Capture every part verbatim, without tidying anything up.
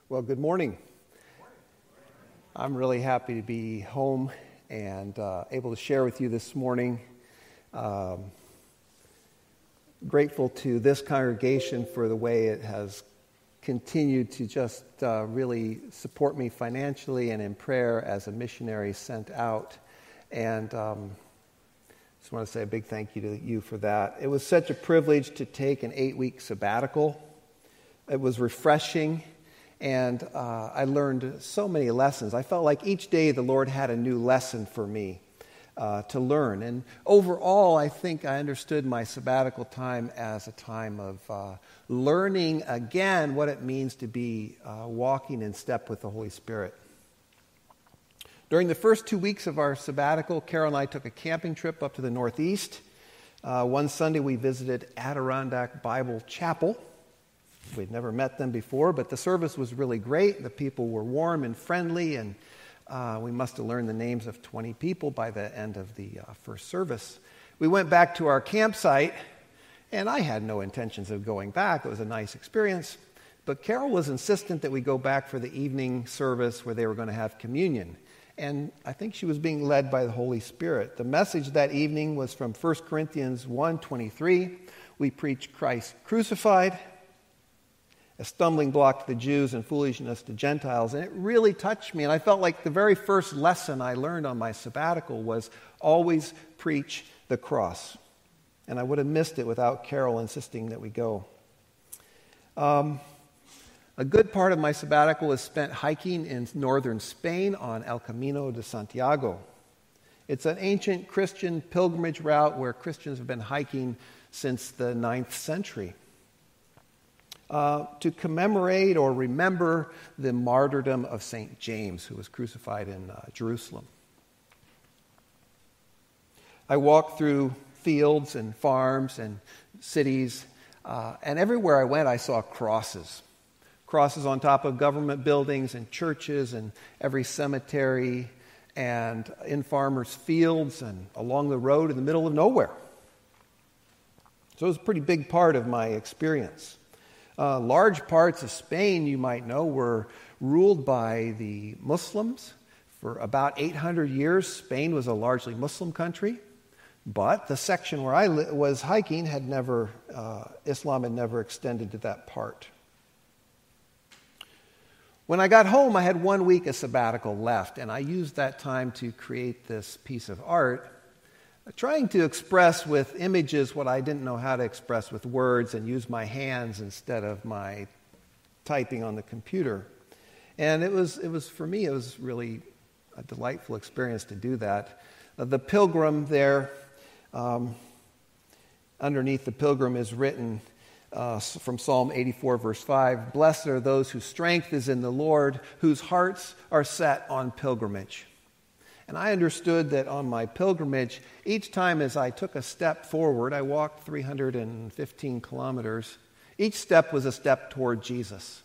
Well, good morning. I'm really happy to be home and uh, able to share with you this morning. Um, grateful to this congregation for the way it has continued to just uh, really support me financially and in prayer as a missionary sent out. And um, just want to say a big thank you to you for that. It was such a privilege to take an eight-week sabbatical. It was refreshing. And uh, I learned so many lessons. I felt like each day the Lord had a new lesson for me uh, to learn. And overall, I think I understood my sabbatical time as a time of uh, learning again what it means to be uh, walking in step with the Holy Spirit. During the first two weeks of our sabbatical, Carol and I took a camping trip up to the Northeast. Uh, one Sunday we visited Adirondack Bible Chapel. We'd never met them before, but the service was really great. The people were warm and friendly, and uh, we must have learned the names of twenty people by the end of the uh, first service. We went back to our campsite, and I had no intentions of going back. It was a nice experience, but Carol was insistent that we go back for the evening service where they were going to have communion, and I think she was being led by the Holy Spirit. The message that evening was from First Corinthians one twenty-three. We preach Christ crucified, a stumbling block to the Jews and foolishness to Gentiles. And it really touched me. And I felt like the very first lesson I learned on my sabbatical was always preach the cross. And I would have missed it without Carol insisting that we go. Um, a good part of my sabbatical was spent hiking in northern Spain on El Camino de Santiago. It's an ancient Christian pilgrimage route where Christians have been hiking since the ninth century. Uh, to commemorate or remember the martyrdom of Saint James, who was crucified in uh, Jerusalem. I walked through fields and farms and cities, uh, and everywhere I went I saw crosses. Crosses on top of government buildings and churches and every cemetery and in farmers' fields and along the road in the middle of nowhere. So it was a pretty big part of my experience. Uh, large parts of Spain, you might know, were ruled by the Muslims. For about eight hundred years, Spain was a largely Muslim country. But the section where I li- was hiking had never, uh, Islam had never extended to that part. When I got home, I had one week of sabbatical left, and I used that time to create this piece of art, trying to express with images what I didn't know how to express with words and use my hands instead of my typing on the computer. And it was, it was for me, it was really a delightful experience to do that. Uh, the pilgrim there, um, underneath the pilgrim is written uh, from Psalm eighty-four, verse five, "Blessed are those whose strength is in the Lord, whose hearts are set on pilgrimage." And I understood that on my pilgrimage, each time as I took a step forward, I walked three hundred fifteen kilometers, each step was a step toward Jesus.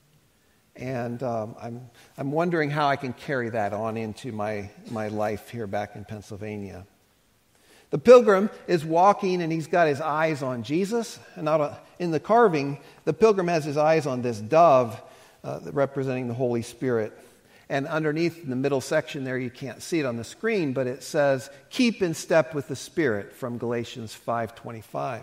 And um, I'm I'm wondering how I can carry that on into my, my life here back in Pennsylvania. The pilgrim is walking and he's got his eyes on Jesus. And not a, in the carving, the pilgrim has his eyes on this dove uh, representing the Holy Spirit. And underneath in the middle section there, you can't see it on the screen, but it says, "Keep in step with the Spirit," from Galatians five twenty-five.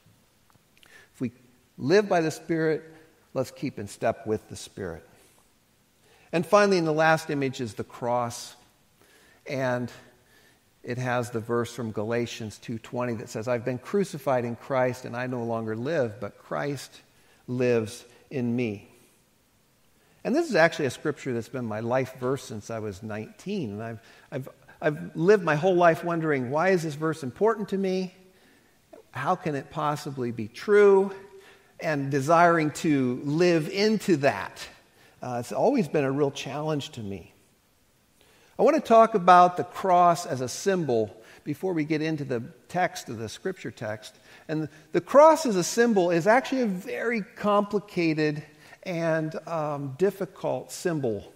If we live by the Spirit, let's keep in step with the Spirit. And finally, in the last image is the cross. And it has the verse from Galatians two twenty that says, "I've been crucified in Christ, and I no longer live, but Christ lives in me." And this is actually a scripture that's been my life verse since I was nineteen. And I've, I've, I've lived my whole life wondering, why is this verse important to me? How can it possibly be true? And desiring to live into that. Uh, it's always been a real challenge to me. I want to talk about the cross as a symbol before we get into the text of the scripture text. And the cross as a symbol is actually a very complicated and um, difficult symbol.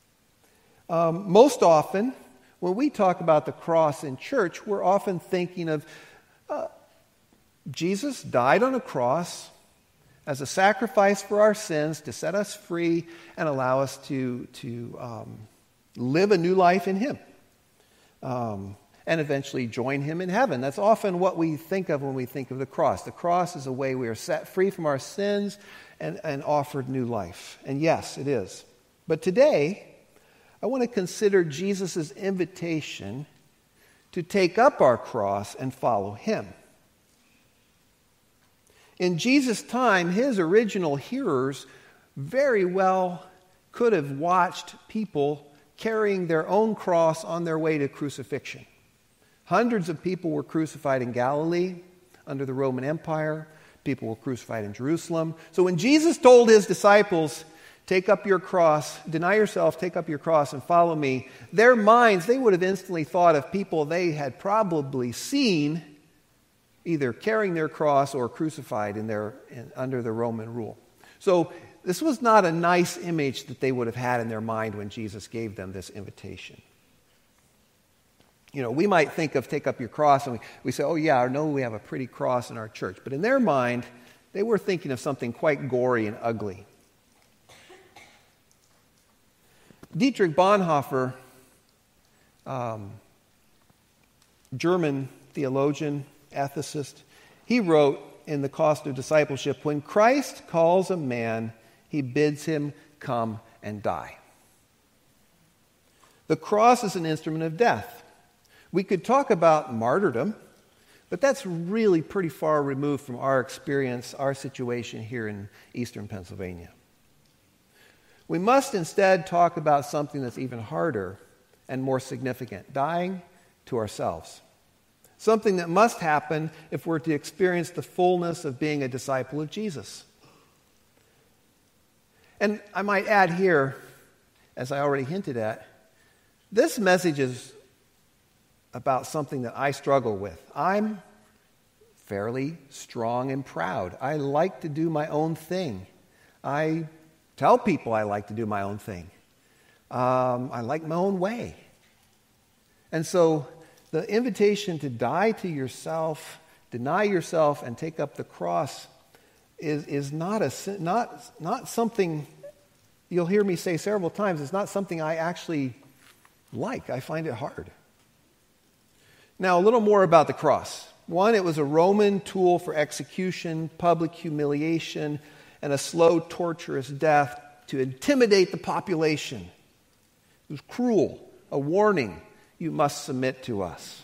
Um, most often, when we talk about the cross in church, we're often thinking of uh, Jesus died on a cross, as a sacrifice for our sins to set us free and allow us to, to um, live a new life in Him. Um, and eventually join Him in heaven. That's often what we think of when we think of the cross. The cross is a way we are set free from our sins and, and offered new life. And yes, it is. But today, I want to consider Jesus' invitation to take up our cross and follow Him. In Jesus' time, His original hearers very well could have watched people carrying their own cross on their way to crucifixion. Hundreds of people were crucified in Galilee under the Roman Empire. People were crucified in Jerusalem. So when Jesus told His disciples, take up your cross, deny yourself, take up your cross and follow me, their minds, they would have instantly thought of people they had probably seen either carrying their cross or crucified in their, in, under the Roman rule. So this was not a nice image that they would have had in their mind when Jesus gave them this invitation. You know, we might think of take up your cross and we, we say, oh yeah, I know we have a pretty cross in our church. But in their mind, they were thinking of something quite gory and ugly. Dietrich Bonhoeffer, um, German theologian, ethicist, he wrote in The Cost of Discipleship, when Christ calls a man, He bids him come and die. The cross is an instrument of death. We could talk about martyrdom, but that's really pretty far removed from our experience, our situation here in eastern Pennsylvania. We must instead talk about something that's even harder and more significant, dying to ourselves. Something that must happen if we're to experience the fullness of being a disciple of Jesus. And I might add here, as I already hinted at, this message is about something that I struggle with. I'm fairly strong and proud. I like to do my own thing. I tell people I like to do my own thing. Um, I like my own way. And so the invitation to die to yourself, deny yourself, and take up the cross is, is not, a, not, not something, you'll hear me say several times, it's not something I actually like. I find it hard. Now, a little more about the cross. One, it was a Roman tool for execution, public humiliation, and a slow, torturous death to intimidate the population. It was cruel, a warning. You must submit to us.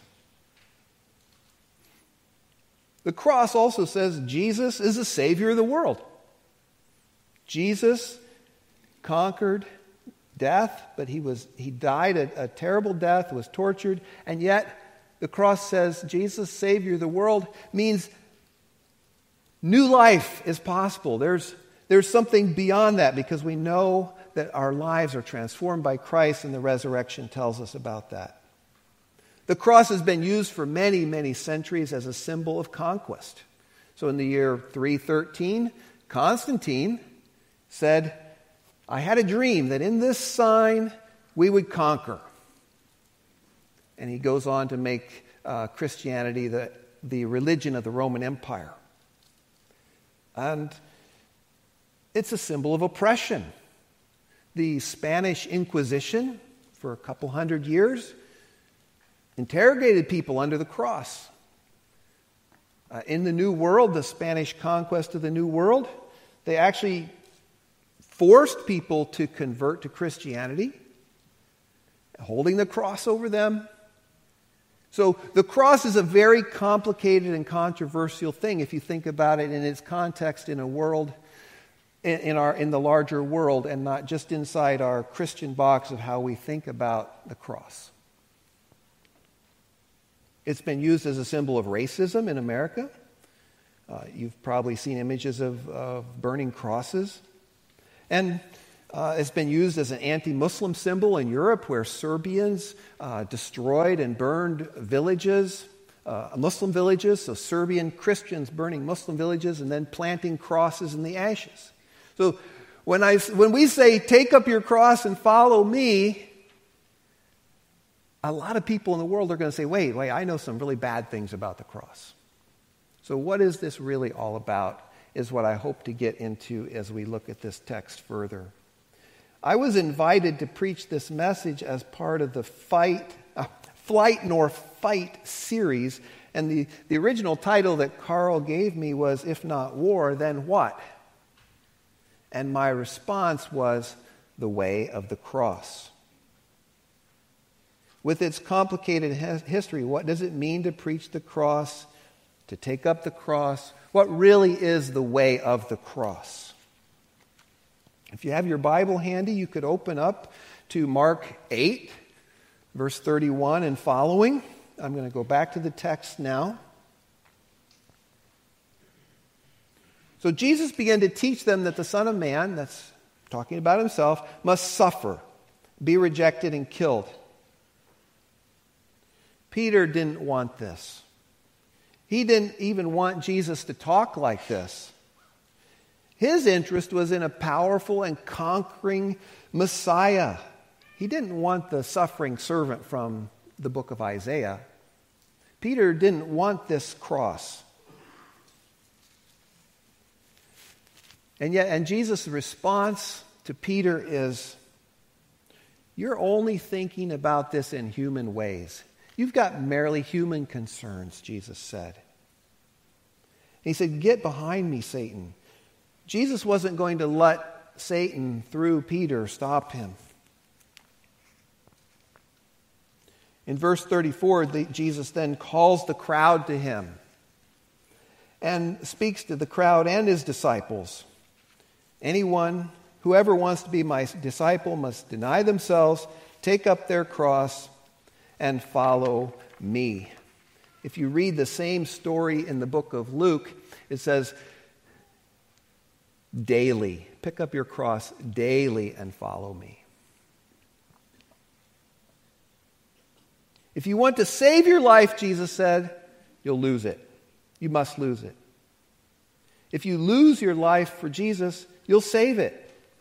The cross also says Jesus is the Savior of the world. Jesus conquered death, but he was he died a, a terrible death, was tortured, and yet the cross says Jesus, Savior of the world, means new life is possible. There's, there's something beyond that because we know that our lives are transformed by Christ, and the resurrection tells us about that. The cross has been used for many, many centuries as a symbol of conquest. So in the year three thirteen, Constantine said, I had a dream that in this sign we would conquer. And he goes on to make uh, Christianity the, the religion of the Roman Empire. And it's a symbol of oppression. The Spanish Inquisition, for a couple hundred years, interrogated people under the cross. Uh, in the New World, the Spanish conquest of the New World, they actually forced people to convert to Christianity, holding the cross over them. So the cross is a very complicated and controversial thing if you think about it in its context in a world, in, in our in the larger world, and not just inside our Christian box of how we think about the cross. It's been used as a symbol of racism in America. Uh, you've probably seen images of, of burning crosses. And uh, it's been used as an anti-Muslim symbol in Europe, where Serbians uh, destroyed and burned villages, uh, Muslim villages, so Serbian Christians burning Muslim villages and then planting crosses in the ashes. So when, I, when we say, take up your cross and follow me, a lot of people in the world are going to say, wait, wait, I know some really bad things about the cross. So what is this really all about? is what I hope to get into as we look at this text further. I was invited to preach this message as part of the Fight, uh, Flight Nor Fight series, and the, the original title that Carl gave me was, If Not War, Then What? And my response was, The Way of the Cross. With its complicated history, what does it mean to preach the cross, to take up the cross? What really is the way of the cross? If you have your Bible handy, you could open up to Mark eight, verse thirty-one and following. I'm going to go back to the text now. So Jesus began to teach them that the Son of Man, that's talking about himself, must suffer, be rejected and killed. Peter didn't want this. He didn't even want Jesus to talk like this. His interest was in a powerful and conquering Messiah. He didn't want the suffering servant from the book of Isaiah. Peter didn't want this cross. And yet, and Jesus' response to Peter is, you're only thinking about this in human ways. You've got merely human concerns, Jesus said. He said, get behind me, Satan. Jesus wasn't going to let Satan, through Peter, stop him. In verse thirty-four, the, Jesus then calls the crowd to him and speaks to the crowd and his disciples. Anyone, whoever wants to be my disciple must deny themselves, take up their cross, and follow me. If you read the same story in the book of Luke, it says, daily, pick up your cross daily and follow me. If you want to save your life, Jesus said, you'll lose it. You must lose it. If you lose your life for Jesus, you'll save it.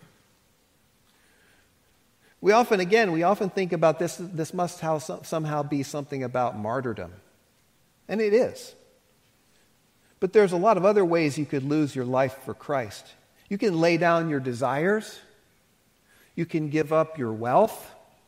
We often, again, we often think about this, this must how, somehow be something about martyrdom. And it is. But there's a lot of other ways you could lose your life for Christ. You can lay down your desires. You can give up your wealth.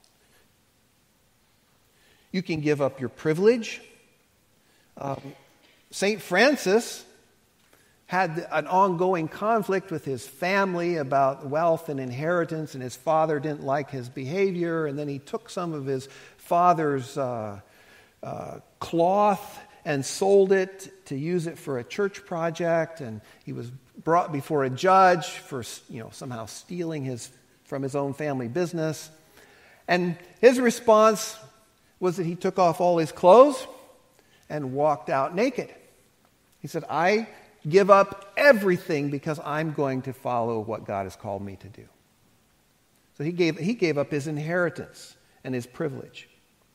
You can give up your privilege. Um, Saint Francis had an ongoing conflict with his family about wealth and inheritance, and his father didn't like his behavior, and then he took some of his father's uh, uh, cloth and sold it to use it for a church project, and he was brought before a judge for, you know, somehow stealing his from his own family business. And his response was that he took off all his clothes and walked out naked. He said, I give up everything because I'm going to follow what God has called me to do. So he gave, he gave up his inheritance and his privilege.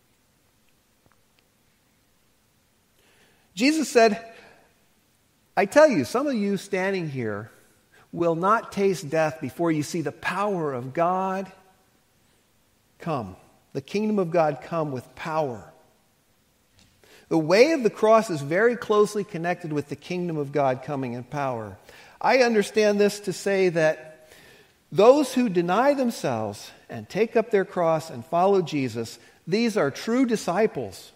Jesus said, I tell you, some of you standing here will not taste death before you see the power of God come. The kingdom of God come with power. The way of the cross is very closely connected with the kingdom of God coming in power. I understand this to say that those who deny themselves and take up their cross and follow Jesus, these are true disciples.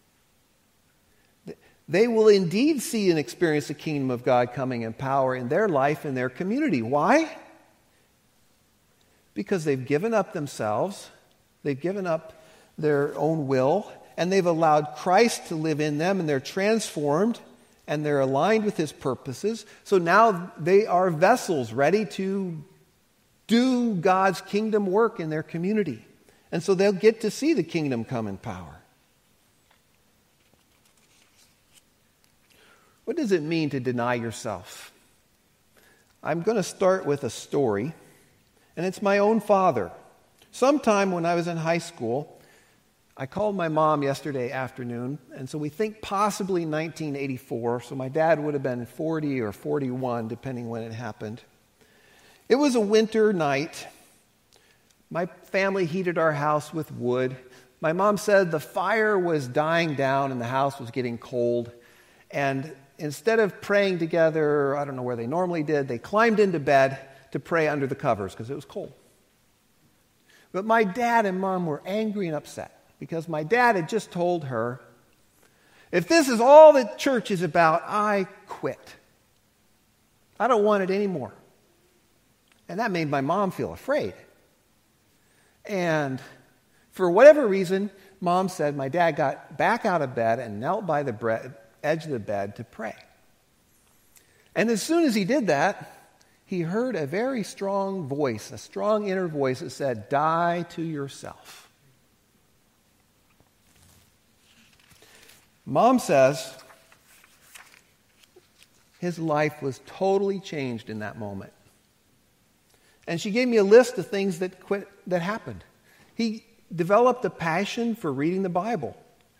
They will indeed see and experience the kingdom of God coming in power in their life and their community. Why? Because they've given up themselves, they've given up their own will, and they've allowed Christ to live in them, and they're transformed, and they're aligned with His purposes. So now they are vessels ready to do God's kingdom work in their community. And so they'll get to see the kingdom come in power. What does it mean to deny yourself? I'm going to start with a story, and it's my own father. Sometime when I was in high school, I called my mom yesterday afternoon, and so we think possibly nineteen eighty-four, so my dad would have been forty or forty-one, depending when it happened. It was a winter night. My family heated our house with wood. My mom said the fire was dying down and the house was getting cold, and instead of praying together, I don't know where they normally did, they climbed into bed to pray under the covers because it was cold. But my dad and mom were angry and upset because my dad had just told her, if this is all that church is about, I quit. I don't want it anymore. And that made my mom feel afraid. And for whatever reason, Mom said my dad got back out of bed and knelt by the bre- edge of the bed to pray. And as soon as he did that, he heard a very strong voice, a strong inner voice that said, die to yourself. Mom says his life was totally changed in that moment. And she gave me a list of things that quit, that happened. He developed a passion for reading the Bible.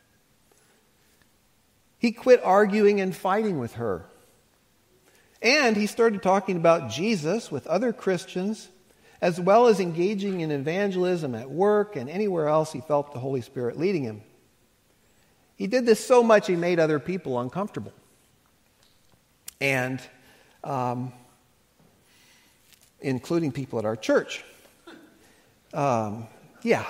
He quit arguing and fighting with her. And he started talking about Jesus with other Christians, as well as engaging in evangelism at work and anywhere else he felt the Holy Spirit leading him. He did this so much he made other people uncomfortable. And um, including people at our church. Um, yeah.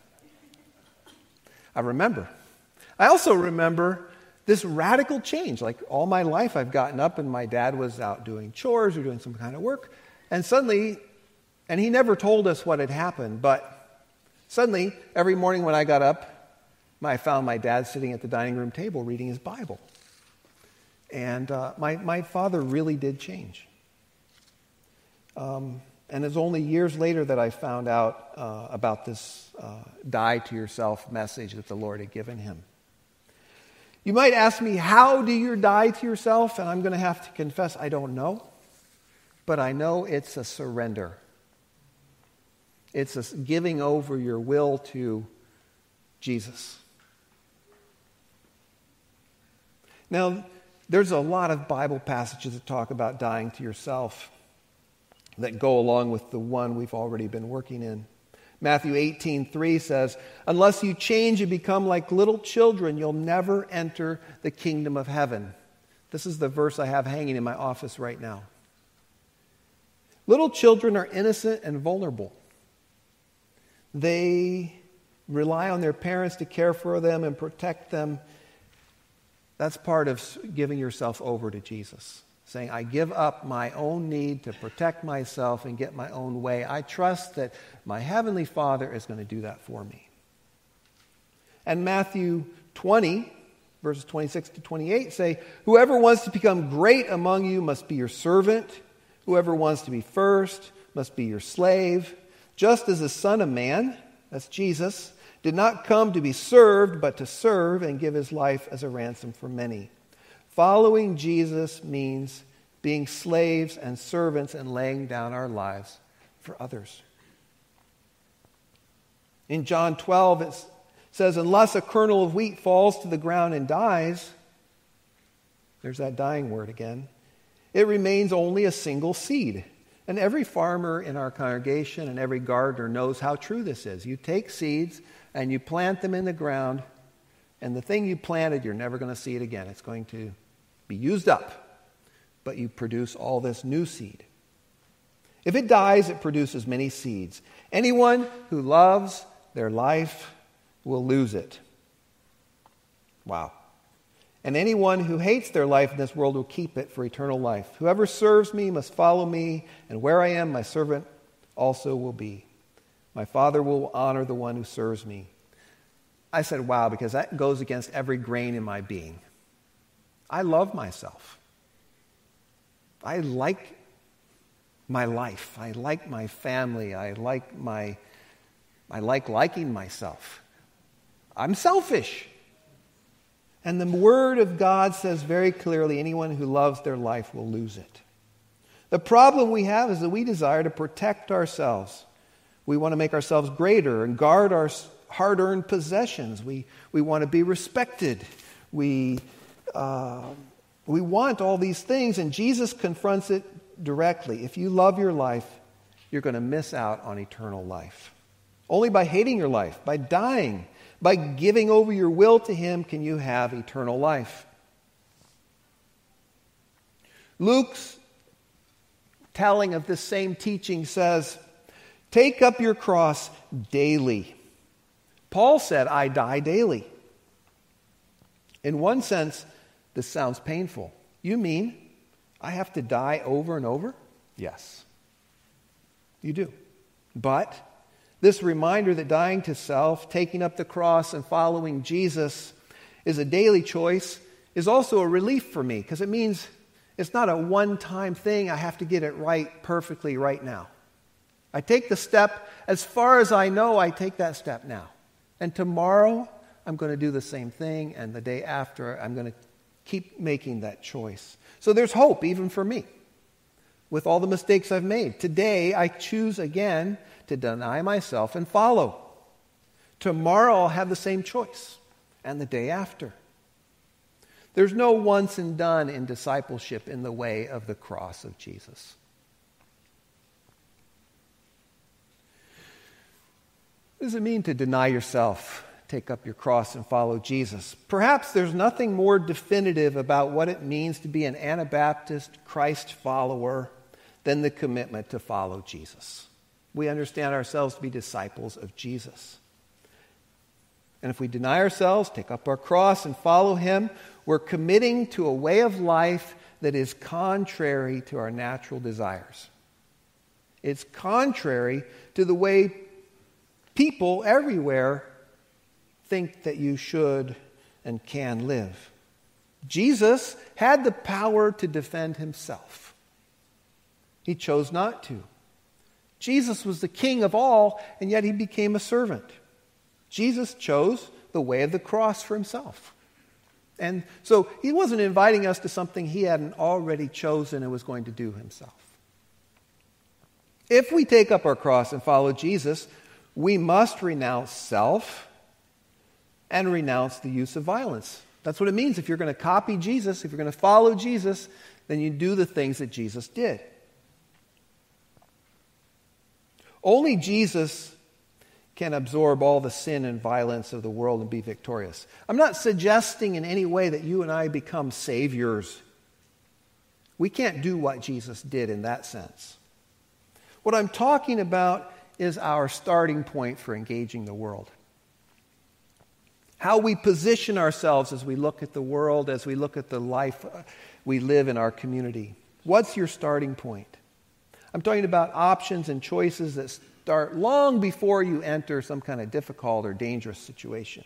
I remember. I also remember this radical change. Like all my life I've gotten up and my dad was out doing chores or doing some kind of work. And suddenly, and he never told us what had happened, but suddenly every morning when I got up, I found my dad sitting at the dining room table reading his Bible. And uh, my, my father really did change. Um, and it's only years later that I found out uh, about this uh, die to yourself message that the Lord had given him. You might ask me, how do you die to yourself? And I'm going to have to confess, I don't know. But I know it's a surrender. It's a giving over your will to Jesus. Now, there's a lot of Bible passages that talk about dying to yourself that go along with the one we've already been working in. Matthew eighteen three says, unless you change and become like little children, you'll never enter the kingdom of heaven. This is the verse I have hanging in my office right now. Little children are innocent and vulnerable. They rely on their parents to care for them and protect them. That's part of giving yourself over to Jesus. Saying, I give up my own need to protect myself and get my own way. I trust that my Heavenly Father is going to do that for me. And Matthew twenty, verses twenty-six to twenty-eight say, whoever wants to become great among you must be your servant. Whoever wants to be first must be your slave. Just as the Son of Man, that's Jesus, did not come to be served, but to serve and give his life as a ransom for many. Following Jesus means being slaves and servants and laying down our lives for others. In John twelve, it says, unless a kernel of wheat falls to the ground and dies, there's that dying word again, it remains only a single seed. And every farmer in our congregation and every gardener knows how true this is. You take seeds and you plant them in the ground, and the thing you planted, you're never going to see it again. It's going to be used up, but you produce all this new seed. If it dies, it produces many seeds. Anyone who loves their life will lose it. Wow. And anyone who hates their life in this world will keep it for eternal life. Whoever serves me must follow me, and where I am, my servant also will be. My Father will honor the one who serves me. I said, wow, because that goes against every grain in my being. I love myself. I like my life. I like my family. I like my, I like liking myself. I'm selfish. And the Word of God says very clearly, anyone who loves their life will lose it. The problem we have is that we desire to protect ourselves. We want to make ourselves greater and guard our hard-earned possessions. We, we want to be respected. We, uh, we want all these things, and Jesus confronts it directly. If you love your life, you're going to miss out on eternal life. Only by hating your life, by dying, by giving over your will to Him, can you have eternal life. Luke's telling of this same teaching says, take up your cross daily. Paul said, I die daily. In one sense, this sounds painful. You mean I have to die over and over? Yes, you do. But this reminder that dying to self, taking up the cross, and following Jesus is a daily choice is also a relief for me, because it means it's not a one-time thing. I have to get it right perfectly right now. I take the step, as far as I know, I take that step now. And tomorrow, I'm going to do the same thing, and the day after, I'm going to keep making that choice. So there's hope, even for me, with all the mistakes I've made. Today, I choose again to deny myself and follow. Tomorrow, I'll have the same choice, and the day after. There's no once and done in discipleship in the way of the cross of Jesus. What does it mean to deny yourself, take up your cross, and follow Jesus? Perhaps there's nothing more definitive about what it means to be an Anabaptist Christ follower than the commitment to follow Jesus. We understand ourselves to be disciples of Jesus. And if we deny ourselves, take up our cross, and follow Him, we're committing to a way of life that is contrary to our natural desires. It's contrary to the way people everywhere think that you should and can live. Jesus had the power to defend Himself. He chose not to. Jesus was the King of all, and yet He became a servant. Jesus chose the way of the cross for Himself. And so He wasn't inviting us to something He hadn't already chosen and was going to do Himself. If we take up our cross and follow Jesus, we must renounce self and renounce the use of violence. That's what it means. If you're going to copy Jesus, if you're going to follow Jesus, then you do the things that Jesus did. Only Jesus can absorb all the sin and violence of the world and be victorious. I'm not suggesting in any way that you and I become saviors. We can't do what Jesus did in that sense. What I'm talking about is our starting point for engaging the world. How we position ourselves as we look at the world, as we look at the life we live in our community. What's your starting point? I'm talking about options and choices that start long before you enter some kind of difficult or dangerous situation.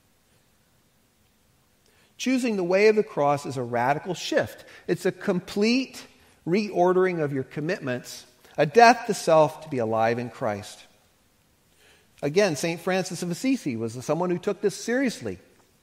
Choosing the way of the cross is a radical shift. It's a complete reordering of your commitments, a death to self to be alive in Christ. Again, Saint Francis of Assisi was someone who took this seriously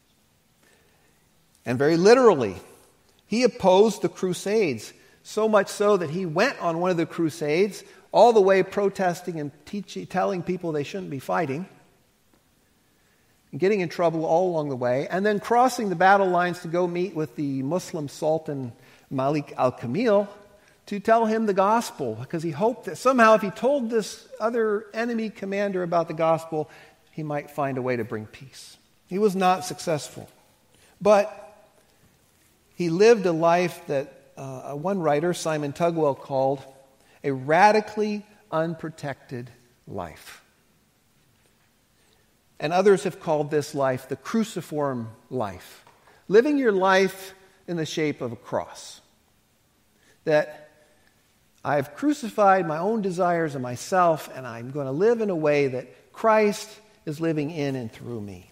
and very literally. He opposed the Crusades, so much so that he went on one of the Crusades all the way protesting and teaching, telling people they shouldn't be fighting, and getting in trouble all along the way, and then crossing the battle lines to go meet with the Muslim Sultan Malik al-Kamil to tell him the gospel, because he hoped that somehow if he told this other enemy commander about the gospel, he might find a way to bring peace. He was not successful. But he lived a life that uh, one writer, Simon Tugwell, called a radically unprotected life. And others have called this life the cruciform life. Living your life in the shape of a cross. That I've crucified my own desires and myself, and I'm going to live in a way that Christ is living in and through me.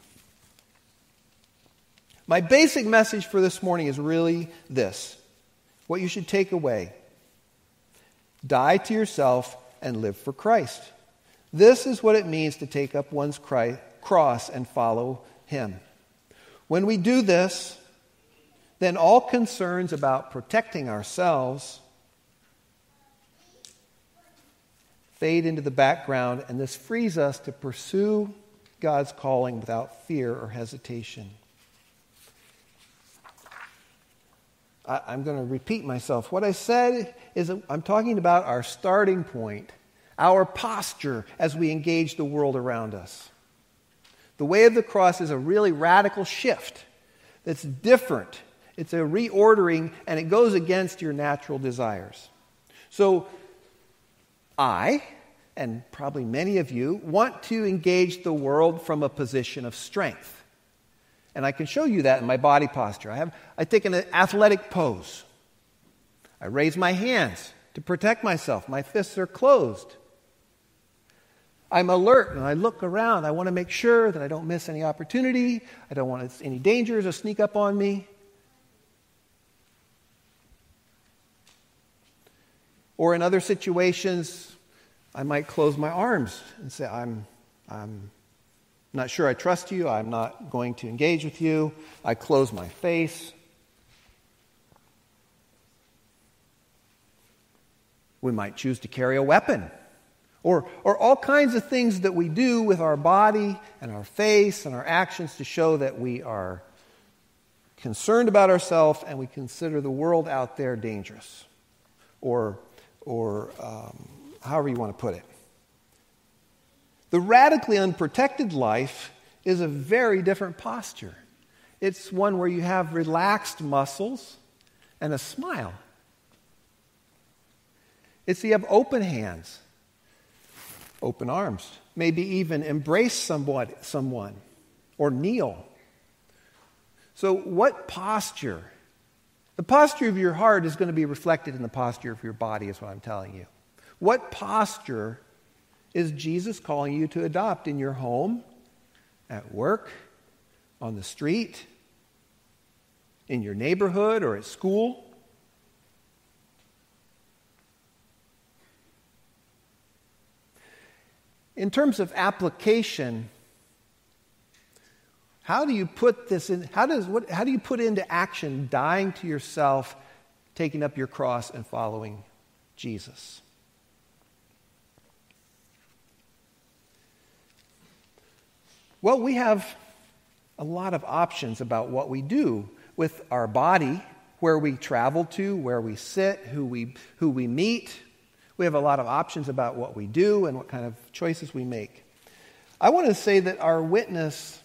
My basic message for this morning is really this. What you should take away. Die to yourself and live for Christ. This is what it means to take up one's Christ, cross and follow Him. When we do this, then all concerns about protecting ourselves fade into the background, and this frees us to pursue God's calling without fear or hesitation. I, I'm going to repeat myself. What I said is I'm talking about our starting point, our posture as we engage the world around us. The way of the cross is a really radical shift that's different. It's a reordering, and it goes against your natural desires. So I, and probably many of you, want to engage the world from a position of strength. And I can show you that in my body posture. I have I take an athletic pose. I raise my hands to protect myself. My fists are closed. I'm alert and I look around. I want to make sure that I don't miss any opportunity. I don't want any dangers to sneak up on me. Or in other situations, I might close my arms and say, I'm, I'm not sure I trust you. I'm not going to engage with you. I close my face. We might choose to carry a weapon. Or, or all kinds of things that we do with our body and our face and our actions to show that we are concerned about ourselves and we consider the world out there dangerous. Or, or um, however you want to put it. The radically unprotected life is a very different posture. It's one where you have relaxed muscles and a smile. It's you have open hands. Open arms, maybe even embrace someone, someone or kneel. So what posture? The posture of your heart is going to be reflected in the posture of your body, is what I'm telling you. What posture is Jesus calling you to adopt in your home, at work, on the street, in your neighborhood, or at school? In terms of application, how do you put this in? How does what? How do you put into action dying to yourself, taking up your cross, and following Jesus? Well, we have a lot of options about what we do with our body, where we travel to, where we sit, who we who we meet. We have a lot of options about what we do and what kind of choices we make. I want to say that our witness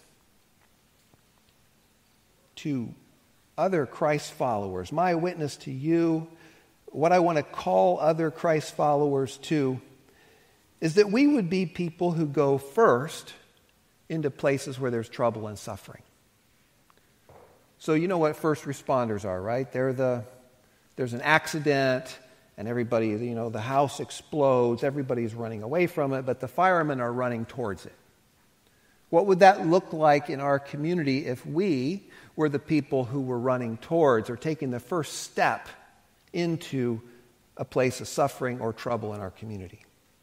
to other Christ followers, my witness to you, what I want to call other Christ followers to, is that we would be people who go first into places where there's trouble and suffering. So you know what first responders are, right? They're the, there's an accident, and everybody, you know, the house explodes, everybody's running away from it, but the firemen are running towards it. What would that look like in our community if we were the people who were running towards or taking the first step into a place of suffering or trouble in our community?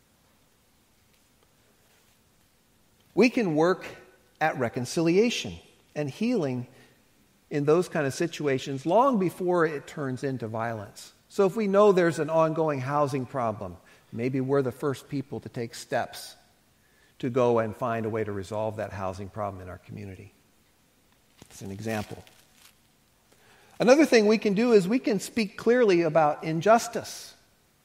We can work at reconciliation and healing in those kind of situations long before it turns into violence. So if we know there's an ongoing housing problem, maybe we're the first people to take steps to go and find a way to resolve that housing problem in our community. It's an example. Another thing we can do is we can speak clearly about injustice.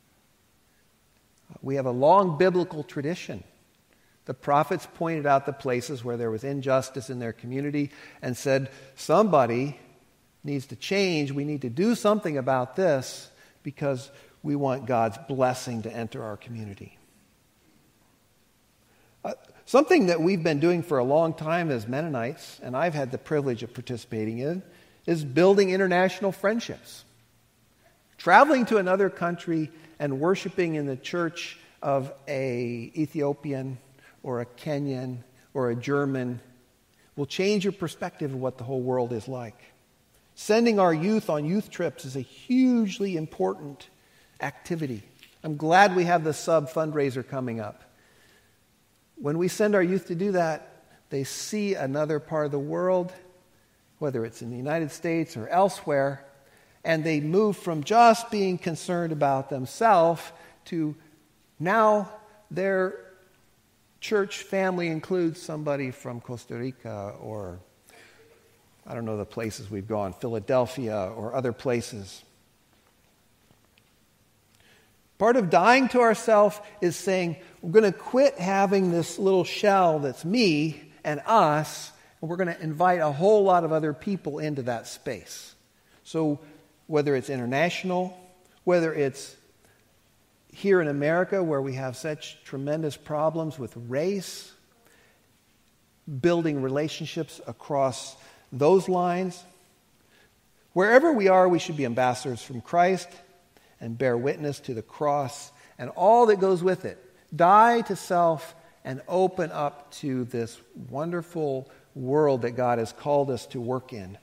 We have a long biblical tradition. The prophets pointed out the places where there was injustice in their community and said, somebody needs to change. We need to do something about this, because we want God's blessing to enter our community. Uh, something that we've been doing for a long time as Mennonites, and I've had the privilege of participating in, is building international friendships. Traveling to another country and worshiping in the church of a Ethiopian or a Kenyan or a German will change your perspective of what the whole world is like. Sending our youth on youth trips is a hugely important activity. I'm glad we have the sub fundraiser coming up. When we send our youth to do that, they see another part of the world, whether it's in the United States or elsewhere, and they move from just being concerned about themselves to now their church family includes somebody from Costa Rica or I don't know the places we've gone, Philadelphia or other places. Part of dying to ourselves is saying, we're going to quit having this little shell that's me and us, and we're going to invite a whole lot of other people into that space. So whether it's international, whether it's here in America where we have such tremendous problems with race, building relationships across those lines, wherever we are, we should be ambassadors from Christ and bear witness to the cross and all that goes with it. Die to self and open up to this wonderful world that God has called us to work in.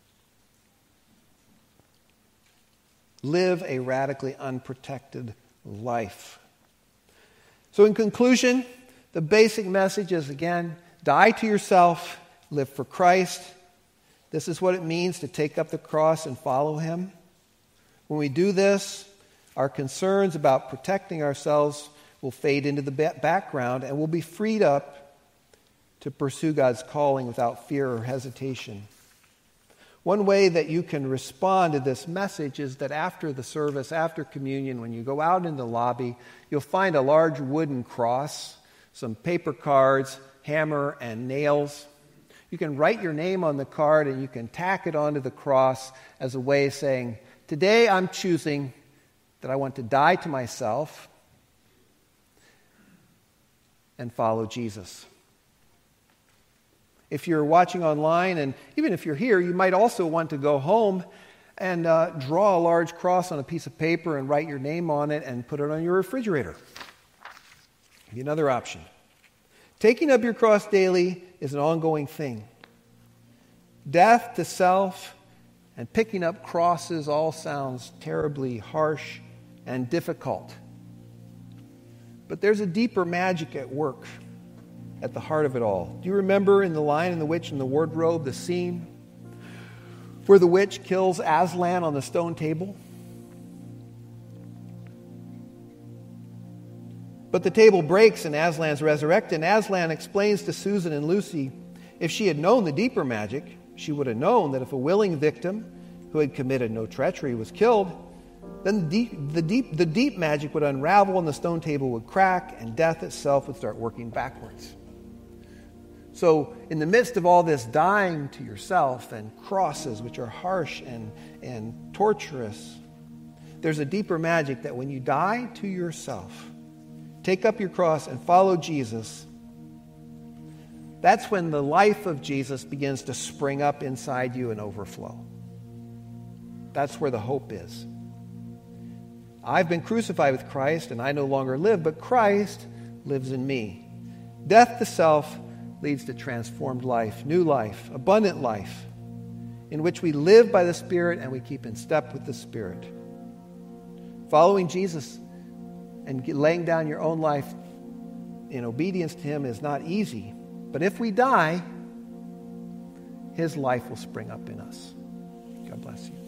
Live a radically unprotected life. So in conclusion, the basic message is, again, die to yourself, live for Christ. This is what it means to take up the cross and follow Him. When we do this, our concerns about protecting ourselves will fade into the background and we'll be freed up to pursue God's calling without fear or hesitation. One way that you can respond to this message is that after the service, after communion, when you go out in the lobby, you'll find a large wooden cross, some paper cards, hammer, and nails. You can write your name on the card and you can tack it onto the cross as a way of saying, today I'm choosing that I want to die to myself and follow Jesus. If you're watching online, and even if you're here, you might also want to go home and uh, draw a large cross on a piece of paper and write your name on it and put it on your refrigerator. Give you another option. Taking up your cross daily is an ongoing thing. Death to self and picking up crosses all sounds terribly harsh and difficult. But there's a deeper magic at work at the heart of it all. Do you remember in The Lion and the Witch and the Wardrobe, the scene where the witch kills Aslan on the stone table? But the table breaks and Aslan's resurrected, and Aslan explains to Susan and Lucy, if she had known the deeper magic, she would have known that if a willing victim who had committed no treachery was killed, then the deep, the deep, the deep magic would unravel and the stone table would crack and death itself would start working backwards. So in the midst of all this dying to yourself and crosses, which are harsh and, and torturous, there's a deeper magic that when you die to yourself, take up your cross and follow Jesus, that's when the life of Jesus begins to spring up inside you and overflow. That's where the hope is. I've been crucified with Christ, and I no longer live, but Christ lives in me. Death to self leads to transformed life, new life, abundant life, in which we live by the Spirit and we keep in step with the Spirit. Following Jesus and laying down your own life in obedience to Him is not easy, but if we die, His life will spring up in us. God bless you.